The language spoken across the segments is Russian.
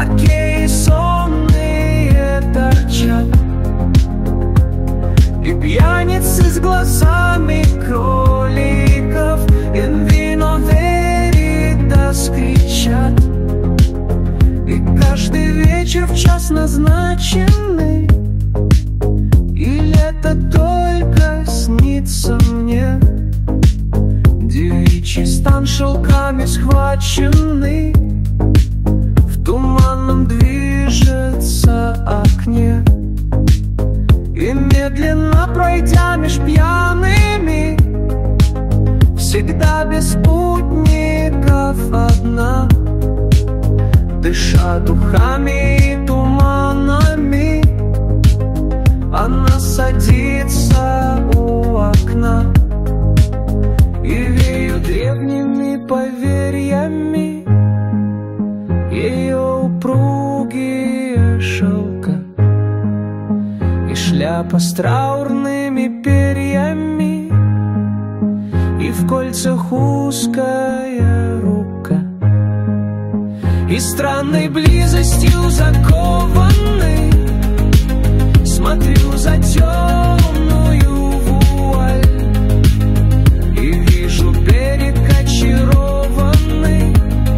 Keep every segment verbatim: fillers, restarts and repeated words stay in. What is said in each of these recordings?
лакеи сонные торчат, и пьяницы с глазами кроликов in vino veritas кричат. И каждый вечер в час назначенный, или это только снится мне? Девичий стан шелками схваченный в туманном движется окне. И медленно пройдя меж пьяными, всегда без спутников одна, дыша духами и туманами, она садится у окна. И веют древними поверьями ее упругие шелка, и шляпа с траурными перьями, и в кольцах узкая рука. И странной близостью закованный смотрю за темную вуаль, и вижу берег очарованный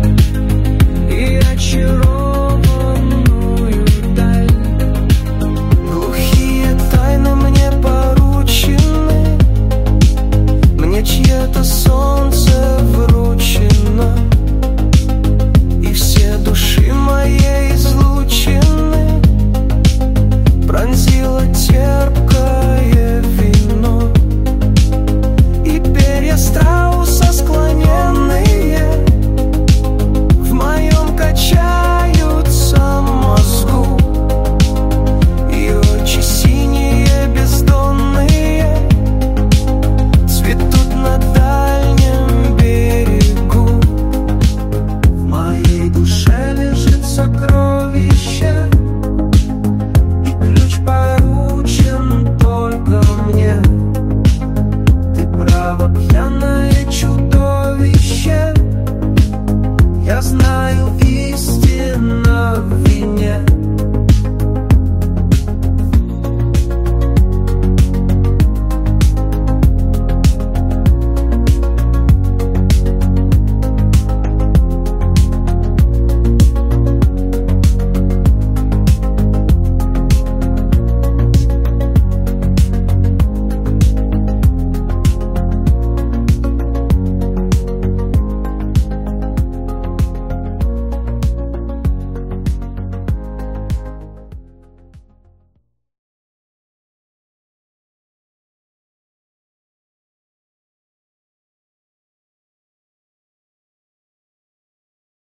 и очарованную даль. Глухие тайны мне поручены, мне чье-то солнце вручено, и все души моей излучены пронзило терпкое вино. И перья страуса склоненные в моем качаются мозгу, и очи синие бездонные цветут на дальнем берегу. В моей душе лежит сокровище, и ключ поручен только мне. Ты право, пьяное чудовище, я знаю истинно.